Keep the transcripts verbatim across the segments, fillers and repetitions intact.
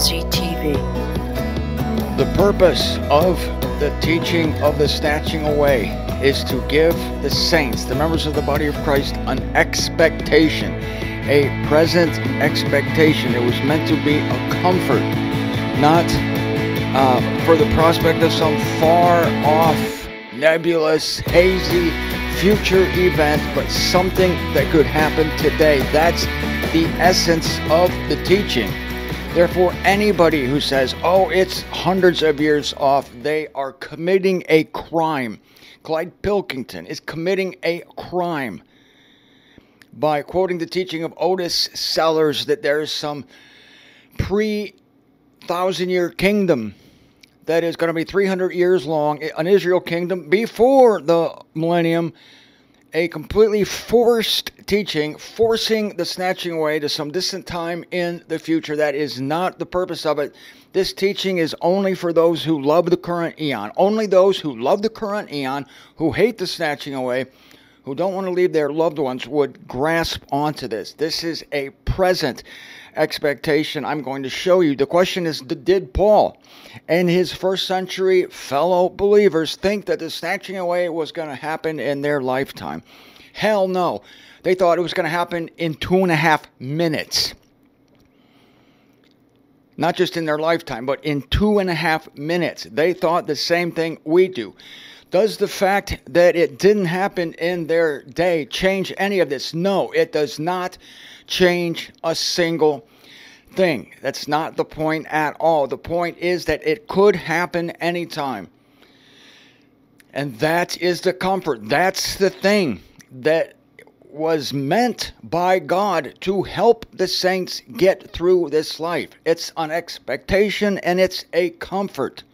Z T V. The purpose of the teaching of the snatching away is to give the saints, the members of the body of Christ, an expectation, a present expectation. It was meant to be a comfort, not uh, for the prospect of some far off, nebulous, hazy future event, but something that could happen today. That's the essence of the teaching. Therefore, anybody who says, oh, it's hundreds of years off, they are committing a crime. Clyde Pilkington is committing a crime by quoting the teaching of Otis Sellers that there is some pre-thousand-year kingdom that is going to be three hundred years long, an Israel kingdom before the millennium, a completely forced teaching, forcing the snatching away to some distant time in the future. That is not the purpose of it. This teaching is only for those who love the current eon. Only those who love the current eon, who hate the snatching away, who don't want to leave their loved ones, would grasp onto this. This is a present expectation I'm going to show you. The question is, did Paul and his first century fellow believers think that the snatching away was going to happen in their lifetime? Hell no. They thought it was going to happen in two and a half minutes. Not just in their lifetime, but in two and a half minutes. They thought the same thing we do. Does the fact that it didn't happen in their day change any of this? No, it does not change a single thing. That's not the point at all. The point is that it could happen anytime. And that is the comfort. That's the thing that was meant by God to help the saints get through this life. It's an expectation and it's a comfort.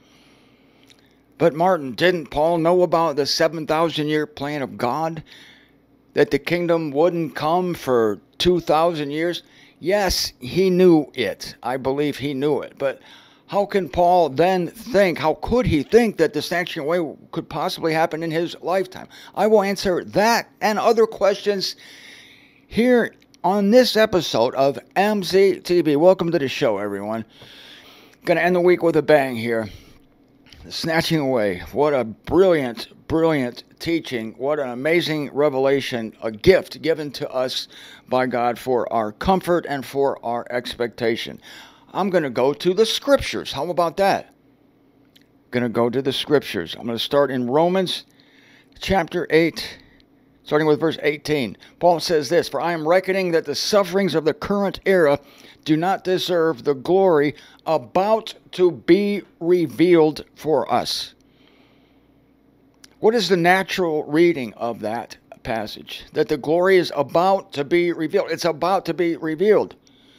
But Martin, didn't Paul know about the seven thousand year plan of God? That the kingdom wouldn't come for two thousand years? Yes, he knew it. I believe he knew it. But how can Paul then think, how could he think that the snatching away could possibly happen in his lifetime? I will answer that and other questions here on this episode of M Z T V. Welcome to the show, everyone. Going to end the week with a bang here. Snatching away. What a brilliant, brilliant teaching. What an amazing revelation, a gift given to us by God for our comfort and for our expectation. I'm going to go to the scriptures. How about that? Going to go to the scriptures. I'm going to start in Romans chapter eight, starting with verse eighteen. Paul says this, "For I am reckoning that the sufferings of the current era do not deserve the glory about to be revealed for us." What is the natural reading of that passage? That the glory is about to be revealed. It's about to be revealed.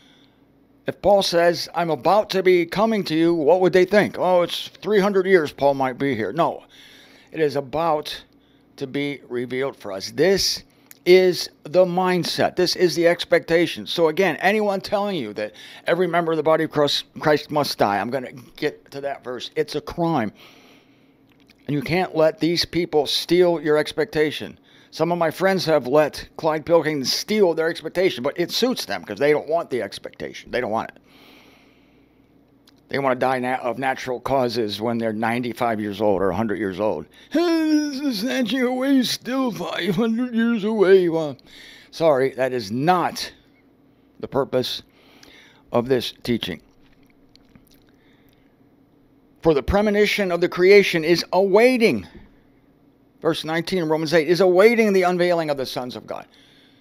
If Paul says, I'm about to be coming to you, what would they think? Oh, it's three hundred years Paul might be here. No, it is about to be revealed for us. This is the mindset. This is the expectation. So again, anyone telling you that every member of the body of Christ must die, I'm going to get to that verse. It's a crime. And you can't let these people steal your expectation. Some of my friends have let Clyde Pilkington steal their expectation, but it suits them because they don't want the expectation. They don't want it. They want to die na- of natural causes when they're ninety-five years old or one hundred years old. The snatching away is still five hundred years away. Well, sorry, that is not the purpose of this teaching. For the premonition of the creation is awaiting, verse nineteen in Romans eight, is awaiting the unveiling of the sons of God.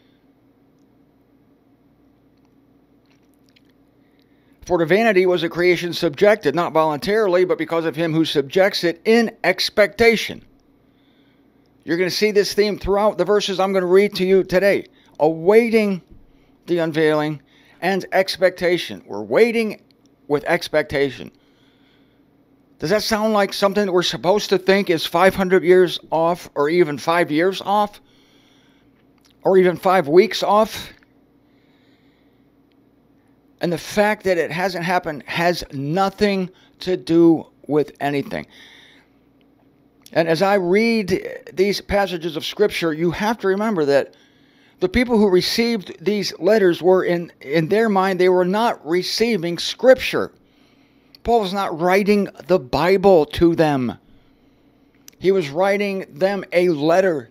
For to vanity was a creation subjected, not voluntarily, but because of him who subjects it in expectation. You're going to see this theme throughout the verses I'm going to read to you today. Awaiting the unveiling and expectation. We're waiting with expectation. Does that sound like something that we're supposed to think is five hundred years off, or even five years off, or even five weeks off? And the fact that it hasn't happened has nothing to do with anything. And as I read these passages of Scripture, you have to remember that the people who received these letters were, in, in their mind, they were not receiving Scripture. Paul was not writing the Bible to them. He was writing them a letter.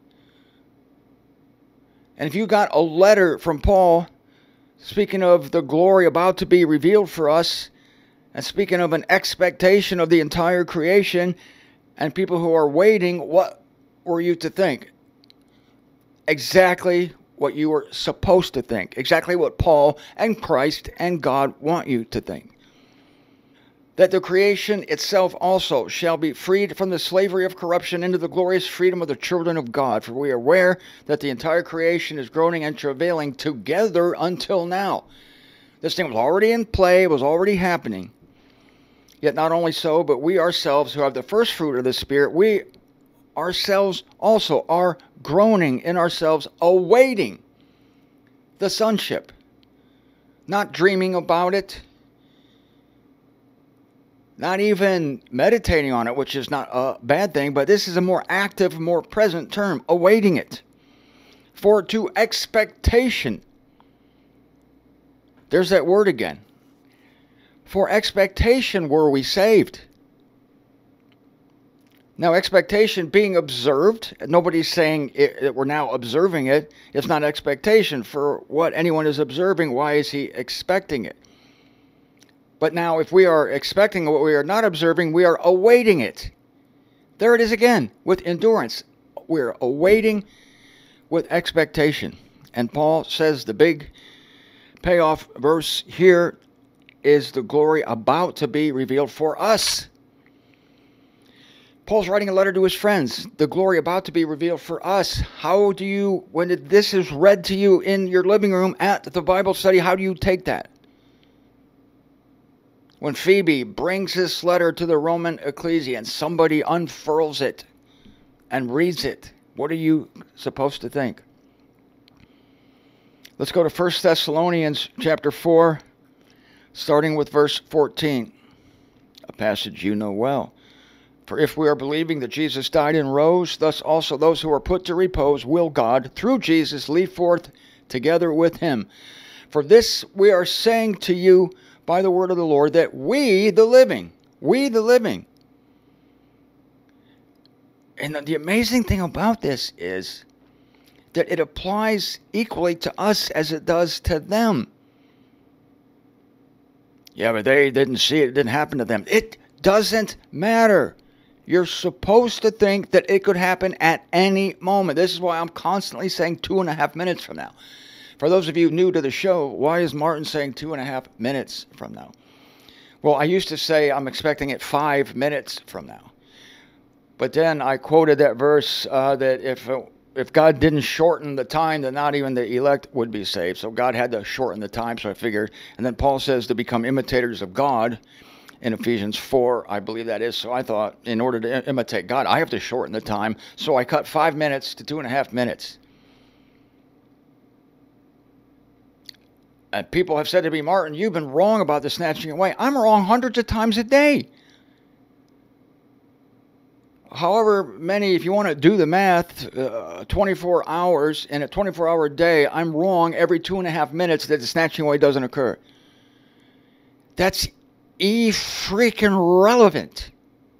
And if you got a letter from Paul, speaking of the glory about to be revealed for us, and speaking of an expectation of the entire creation, and people who are waiting, what were you to think? Exactly what you were supposed to think. Exactly what Paul and Christ and God want you to think. That the creation itself also shall be freed from the slavery of corruption into the glorious freedom of the children of God. For we are aware that the entire creation is groaning and travailing together until now. This thing was already in play, it was already happening. Yet not only so, but we ourselves who have the first fruit of the Spirit, we ourselves also are groaning in ourselves, awaiting the sonship. Not dreaming about it. Not even meditating on it, which is not a bad thing, but this is a more active, more present term, awaiting it. For to expectation. There's that word again. For expectation were we saved. Now, expectation being observed, nobody's saying it, that we're now observing it. It's not expectation. For what anyone is observing, why is he expecting it? But now, if we are expecting what we are not observing, we are awaiting it. There it is again, with endurance. We're awaiting with expectation. And Paul says the big payoff verse here is the glory about to be revealed for us. Paul's writing a letter to his friends. The glory about to be revealed for us. How do you, when this is read to you in your living room at the Bible study, how do you take that? When Phoebe brings this letter to the Roman ecclesia and somebody unfurls it and reads it, what are you supposed to think? Let's go to First Thessalonians chapter four, starting with verse fourteen, a passage you know well. For if we are believing that Jesus died and rose, thus also those who are put to repose will God, through Jesus, lead forth together with him. For this we are saying to you by the word of the Lord, that we, the living, we, the living. And the amazing thing about this is that it applies equally to us as it does to them. Yeah, but they didn't see it. It didn't happen to them. It doesn't matter. You're supposed to think that it could happen at any moment. This is why I'm constantly saying two and a half minutes from now. For those of you new to the show, why is Martin saying two and a half minutes from now? Well, I used to say I'm expecting it five minutes from now. But then I quoted that verse uh, that if if God didn't shorten the time, then not even the elect would be saved. So God had to shorten the time, so I figured. And then Paul says to become imitators of God in Ephesians four, I believe that is. So I thought in order to imitate God, I have to shorten the time. So I cut five minutes to two and a half minutes. And people have said to me, Martin, you've been wrong about the snatching away. I'm wrong hundreds of times a day. However many, if you want to do the math, uh, twenty-four hours in a twenty-four hour day, I'm wrong every two and a half minutes that the snatching away doesn't occur. That's e-freaking relevant.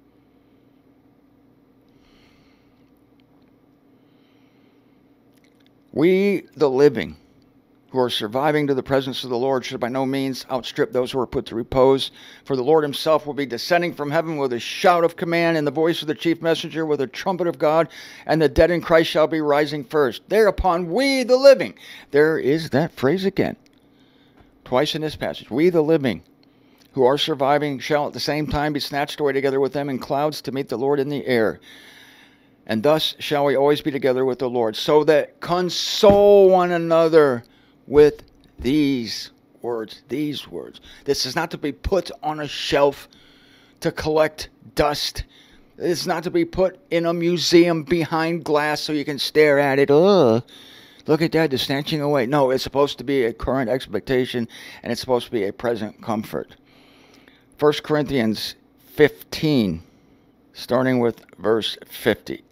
We, the living, who are surviving to the presence of the Lord, should by no means outstrip those who are put to repose. For the Lord himself will be descending from heaven with a shout of command and the voice of the chief messenger with a trumpet of God, and the dead in Christ shall be rising first. Thereupon we, the living. There is that phrase again. Twice in this passage. We, the living, who are surviving, shall at the same time be snatched away together with them in clouds to meet the Lord in the air. And thus shall we always be together with the Lord, so that console one another with these words, these words. This is not to be put on a shelf to collect dust. It's not to be put in a museum behind glass so you can stare at it. Ugh, look at that, the snatching away. No, it's supposed to be a current expectation, and it's supposed to be a present comfort. First Corinthians fifteen, starting with verse fifty.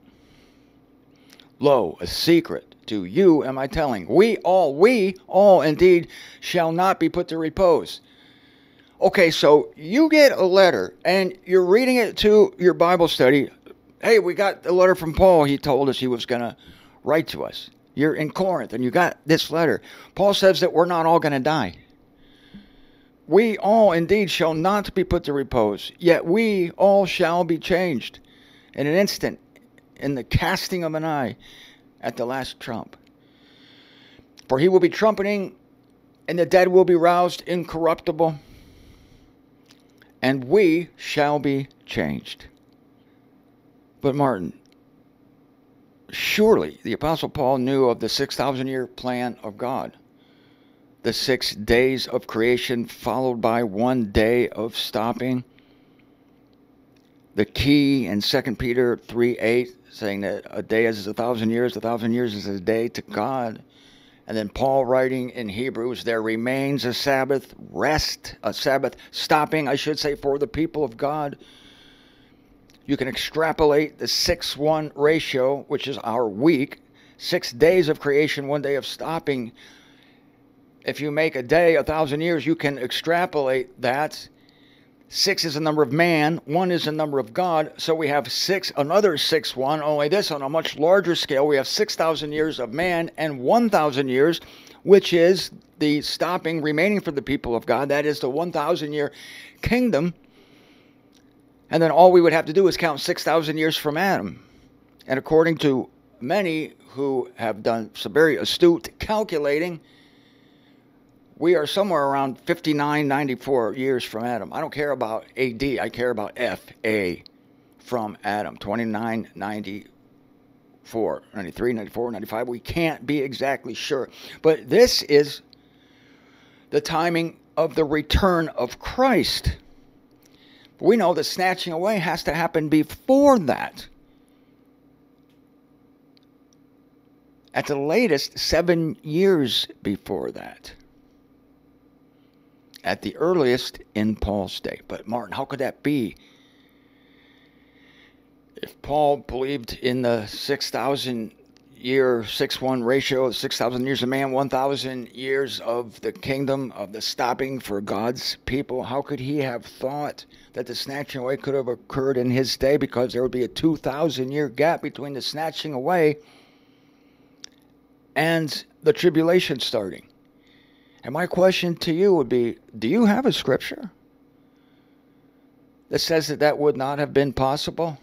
Lo, a secret to you am I telling. We all, we all indeed shall not be put to repose. Okay, so you get a letter and you're reading it to your Bible study. Hey, we got a letter from Paul. He told us he was going to write to us. You're in Corinth and you got this letter. Paul says that we're not all going to die. We all indeed shall not be put to repose, yet we all shall be changed in an instant, in the casting of an eye, at the last trump. For he will be trumpeting, and the dead will be roused incorruptible, and we shall be changed. But Martin, surely the Apostle Paul knew of the six thousand year plan of God. The six days of creation followed by one day of stopping. The key in Second Peter three eight, saying that a day is a thousand years, a thousand years is a day to God. And then Paul writing in Hebrews, there remains a Sabbath rest, a Sabbath stopping, I should say, for the people of God. You can extrapolate the six one ratio, which is our week, six days of creation, one day of stopping. If you make a day a thousand years, you can extrapolate that. Six is the number of man, one is the number of God. So we have six, another six one, only this on a much larger scale. We have six thousand years of man and one thousand years, which is the stopping remaining for the people of God. That is the one thousand year kingdom. And then all we would have to do is count six thousand years from Adam. And according to many who have done some very astute calculating, we are somewhere around fifty-nine ninety-four years from Adam. I don't care about A D. I care about F A from Adam. twenty-nine ninety-four, ninety-three, ninety-four, ninety-five. We can't be exactly sure. But this is the timing of the return of Christ. We know the snatching away has to happen before that. At the latest, seven years before that. At the earliest, in Paul's day. But Martin, how could that be? If Paul believed in the six thousand year, six one ratio, six thousand years of man, one thousand years of the kingdom, of the stopping for God's people, how could he have thought that the snatching away could have occurred in his day? Because there would be a two thousand year gap between the snatching away and the tribulation starting. And my question to you would be, do you have a scripture that says that that would not have been possible?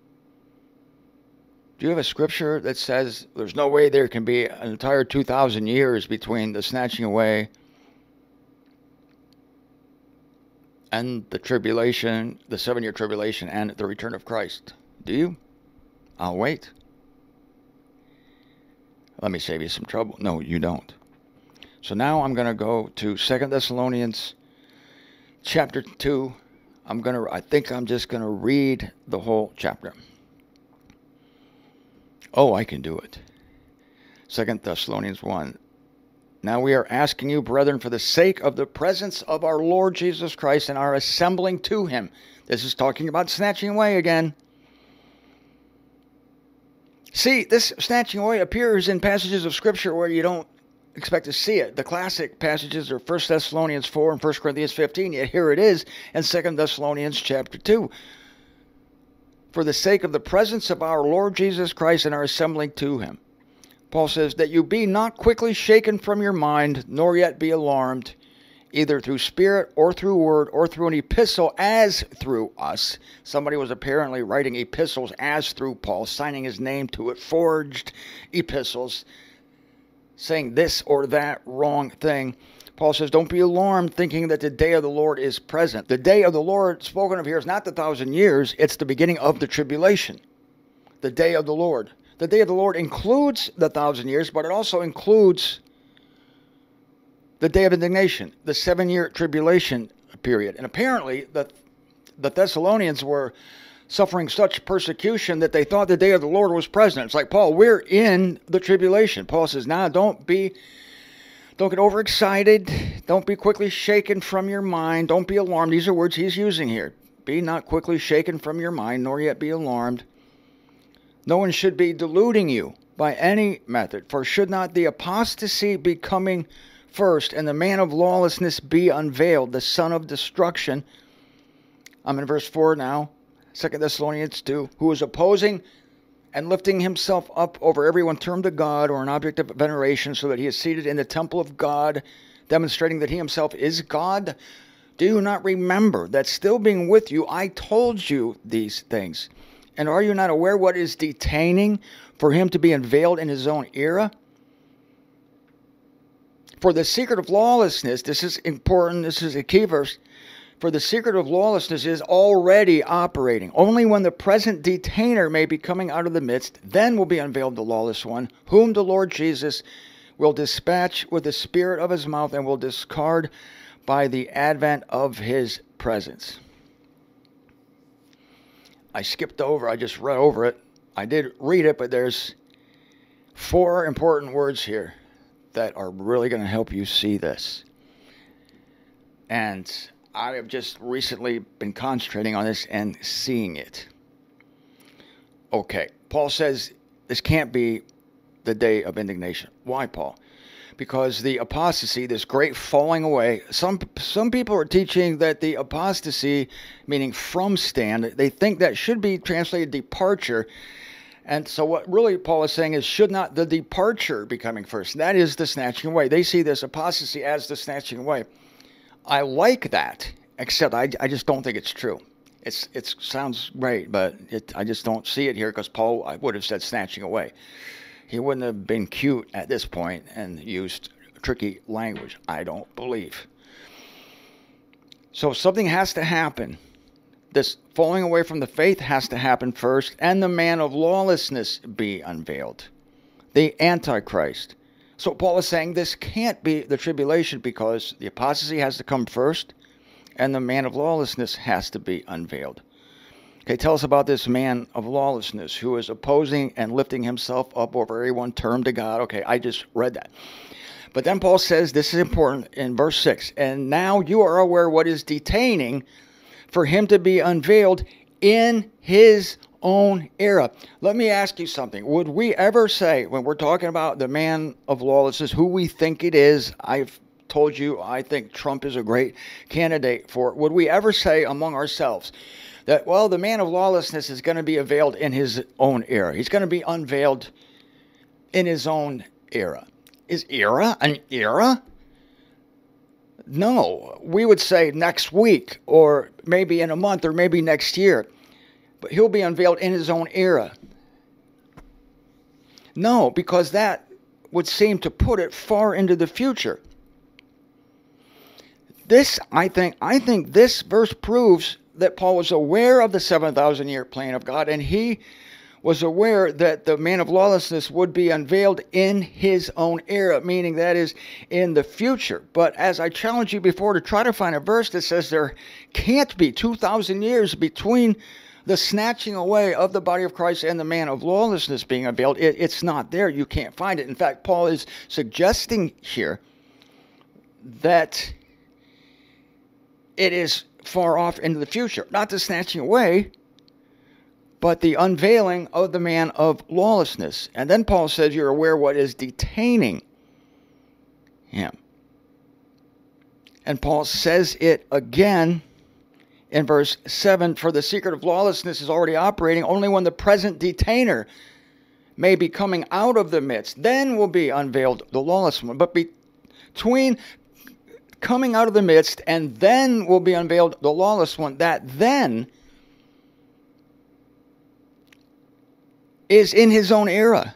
Do you have a scripture that says there's no way there can be an entire two thousand years between the snatching away and the tribulation, the seven-year tribulation, and the return of Christ? Do you? I'll wait. Let me save you some trouble. No, you don't. So now I'm going to go to Second Thessalonians chapter two. I'm going to, I think I'm just going to read the whole chapter. Oh, I can do it. Second Thessalonians one. Now we are asking you, brethren, for the sake of the presence of our Lord Jesus Christ and our assembling to him. This is talking about snatching away again. See, this snatching away appears in passages of Scripture where you don't expect to see it. The classic passages are First Thessalonians four and First Corinthians fifteen, yet here it is in Second Thessalonians chapter two. For the sake of the presence of our Lord Jesus Christ and our assembling to him. Paul says, that you be not quickly shaken from your mind, nor yet be alarmed, either through spirit or through word or through an epistle as through us. Somebody was apparently writing epistles as through Paul, signing his name to it, forged epistles, saying this or that wrong thing. Paul says, don't be alarmed thinking that the day of the Lord is present. The day of the Lord spoken of here is not the thousand years, it's the beginning of the tribulation. The day of the Lord. The day of the Lord includes the thousand years, but it also includes the day of indignation, the seven-year tribulation period. And apparently the, the Thessalonians were suffering such persecution that they thought the day of the Lord was present. It's like, Paul, we're in the tribulation. Paul says, nah, don't be, don't get overexcited. Don't be quickly shaken from your mind. Don't be alarmed. These are words he's using here. Be not quickly shaken from your mind, nor yet be alarmed. No one should be deluding you by any method, for should not the apostasy be coming first, and the man of lawlessness be unveiled, the son of destruction. I'm in verse four now, Second Thessalonians two, who is opposing and lifting himself up over everyone termed a god or an object of veneration, so that he is seated in the temple of God, demonstrating that he himself is God. Do you not remember that still being with you, I told you these things? And are you not aware what is detaining for him to be unveiled in his own era? For the secret of lawlessness, this is important, this is a key verse, for the secret of lawlessness is already operating. Only when the present detainer may be coming out of the midst, then will be unveiled the lawless one, whom the Lord Jesus will dispatch with the spirit of his mouth and will discard by the advent of his presence. I skipped over, I just read over it. I did read it, but there's four important words here that are really going to help you see this. And I have just recently been concentrating on this and seeing it. Okay, Paul says this can't be the day of indignation. Why, Paul? Because the apostasy, this great falling away, some some people are teaching that the apostasy, meaning from stand, they think that should be translated departure. And so what really Paul is saying is, should not the departure be coming first? That is the snatching away. They see this apostasy as the snatching away. I like that, except I, I just don't think it's true. It's it sounds great, but it, I just don't see it here, because Paul I would have said snatching away. He wouldn't have been cute at this point and used tricky language, I don't believe. So something has to happen. This falling away from the faith has to happen first, and the man of lawlessness be unveiled, the Antichrist. So Paul is saying this can't be the tribulation, because the apostasy has to come first, and the man of lawlessness has to be unveiled. Okay, tell us about this man of lawlessness who is opposing and lifting himself up over everyone termed to God. Okay, I just read that. But then Paul says, this is important in verse six, and now you are aware what is detaining for him to be unveiled in his own era. Let me ask you something. Would we ever say, when we're talking about the man of lawlessness, who we think it is, I've told you I think Trump is a great candidate for it, would we ever say among ourselves that, well, the man of lawlessness is going to be unveiled in his own era? He's going to be unveiled in his own era. Is era an era? No. We would say next week, or maybe in a month, or maybe next year. But he'll be unveiled in his own era. No, because that would seem to put it far into the future. This, I think, I think this verse proves that Paul was aware of the seven thousand year plan of God, and he was aware that the man of lawlessness would be unveiled in his own era, meaning that is in the future. But as I challenged you before to try to find a verse that says there can't be two thousand years between the snatching away of the body of Christ and the man of lawlessness being unveiled, it, it's not there. You can't find it. In fact, Paul is suggesting here that it is far off into the future. Not the snatching away, but the unveiling of the man of lawlessness. And then Paul says you're aware what is detaining him. And Paul says it again in verse seven, for the secret of lawlessness is already operating. Only when the present detainer may be coming out of the midst, then will be unveiled the lawless one. But between coming out of the midst and then will be unveiled the lawless one, that then is in his own era.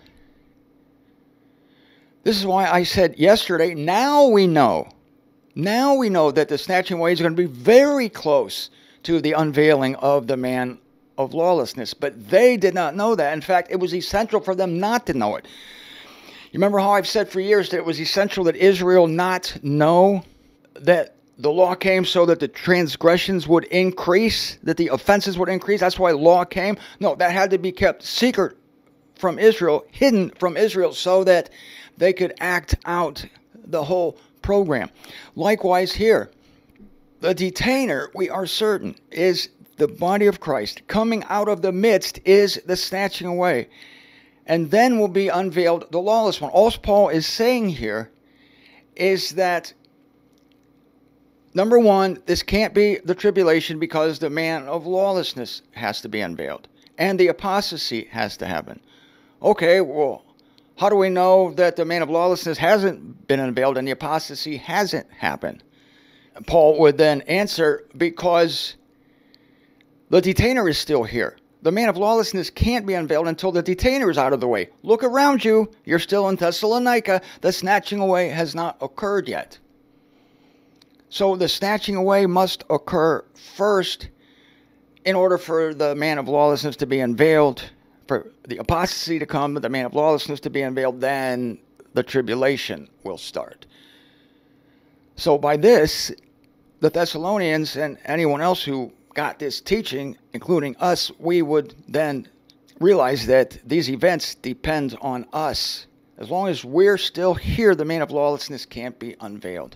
This is why I said yesterday, now we know, now we know that the snatching away is going to be very close to the unveiling of the man of lawlessness. But they did not know that. In fact, it was essential for them not to know it. You remember how I've said for years that it was essential that Israel not know that the law came so that the transgressions would increase, that the offenses would increase? That's why law came? No, that had to be kept secret from Israel, hidden from Israel, so that they could act out the whole program. Likewise here, the detainer, we are certain, is the body of Christ. Coming out of the midst is the snatching away. And then will be unveiled the lawless one. All Paul is saying here is that, number one, this can't be the tribulation because the man of lawlessness has to be unveiled. And the apostasy has to happen. Okay, well, how do we know that the man of lawlessness hasn't been unveiled and the apostasy hasn't happened? Paul would then answer, because the detainer is still here. The man of lawlessness can't be unveiled until the detainer is out of the way. Look around you. You're still in Thessalonica. The snatching away has not occurred yet. So the snatching away must occur first in order for the man of lawlessness to be unveiled, for the apostasy to come, the man of lawlessness to be unveiled, then the tribulation will start. So by this, the Thessalonians and anyone else who got this teaching, including us, we would then realize that these events depend on us. As long as we're still here, the man of lawlessness can't be unveiled.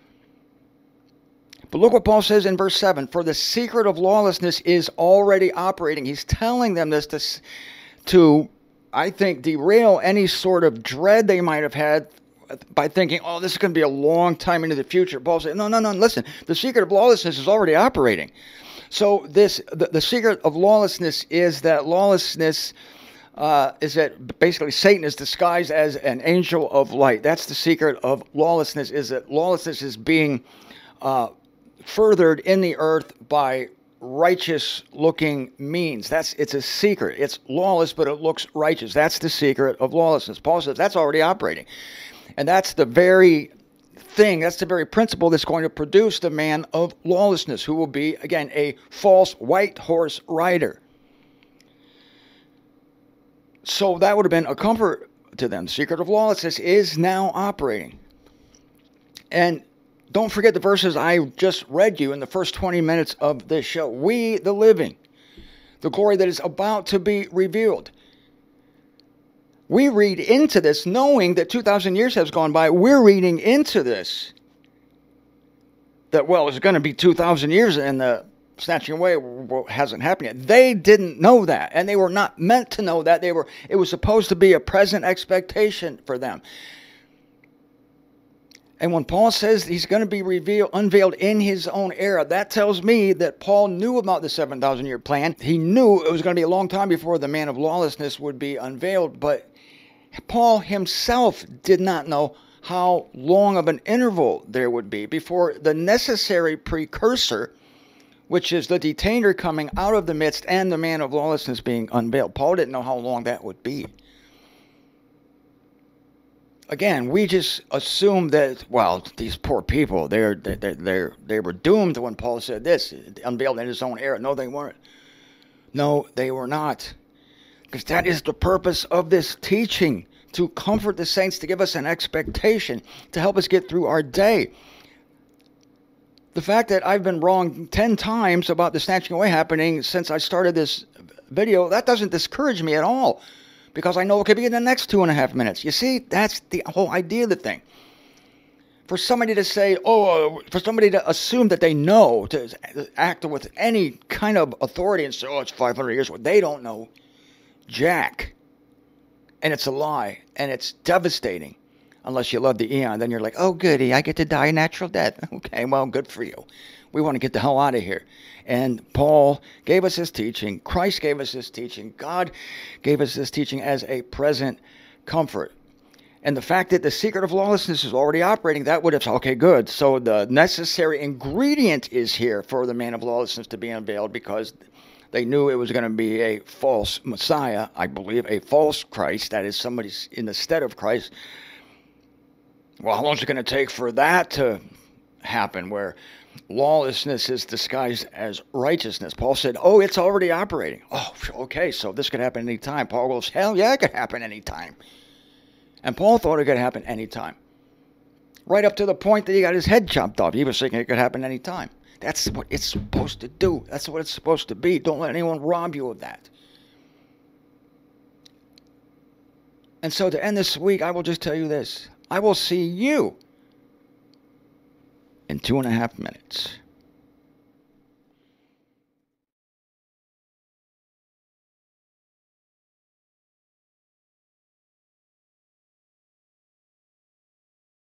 But look what Paul says in verse seven. For the secret of lawlessness is already operating. He's telling them this to, to, I think, derail any sort of dread they might have had by thinking, oh, this is going to be a long time into the future. Paul said, no, no, no, listen. The secret of lawlessness is already operating. So this, the, the secret of lawlessness is that lawlessness uh, is that basically Satan is disguised as an angel of light. That's the secret of lawlessness, is that lawlessness is being uh, furthered in the earth by righteous-looking means. That's it's a secret. It's lawless, but it looks righteous. That's the secret of lawlessness. Paul says that's already operating. And that's the very thing, that's the very principle that's going to produce the man of lawlessness, who will be, again, a false white horse rider. So that would have been a comfort to them. The secret of lawlessness is now operating. And don't forget the verses I just read you in the first twenty minutes of this show. We, the living, the glory that is about to be revealed. We read into this knowing that two thousand years has gone by. We're reading into this that, well, it's going to be two thousand years and the snatching away hasn't happened yet. They didn't know that, and they were not meant to know that. They were. It was supposed to be a present expectation for them. And when Paul says he's going to be revealed, unveiled in his own era, that tells me that Paul knew about the seven thousand year plan. He knew it was going to be a long time before the man of lawlessness would be unveiled, but Paul himself did not know how long of an interval there would be before the necessary precursor, which is the detainer coming out of the midst and the man of lawlessness being unveiled. Paul didn't know how long that would be. Again, we just assume that, well, these poor people, they're, they're, they're, they were doomed when Paul said this, unveiled in his own era. No, they weren't. No, they were not. Because that is the purpose of this teaching, to comfort the saints, to give us an expectation, to help us get through our day. The fact that I've been wrong ten times about the snatching away happening since I started this video, that doesn't discourage me at all, because I know it could be in the next two and a half minutes. You see, that's the whole idea of the thing. For somebody to say, oh, for somebody to assume that they know, to act with any kind of authority and say, oh, it's five hundred years, well, they don't know jack. And it's a lie, and it's devastating. Unless you love the eon, then you're like, oh, goody, I get to die a natural death. Okay, well, good for you. We want to get the hell out of here. And Paul gave us his teaching. Christ gave us his teaching. God gave us this teaching as a present comfort. And the fact that the secret of lawlessness is already operating, that would have, okay, good. So the necessary ingredient is here for the man of lawlessness to be unveiled, because they knew it was going to be a false Messiah, I believe, a false Christ, that is, somebody in the stead of Christ. Well, how long is it going to take for that to happen, where lawlessness is disguised as righteousness? Paul said, oh, it's already operating. Oh, okay, so this could happen any time. Paul goes, hell yeah, it could happen any time. And Paul thought it could happen any time. Right up to the point that he got his head chopped off. He was thinking it could happen any time. That's what it's supposed to do. That's what it's supposed to be. Don't let anyone rob you of that. And so to end this week, I will just tell you this. I will see you in two and a half minutes.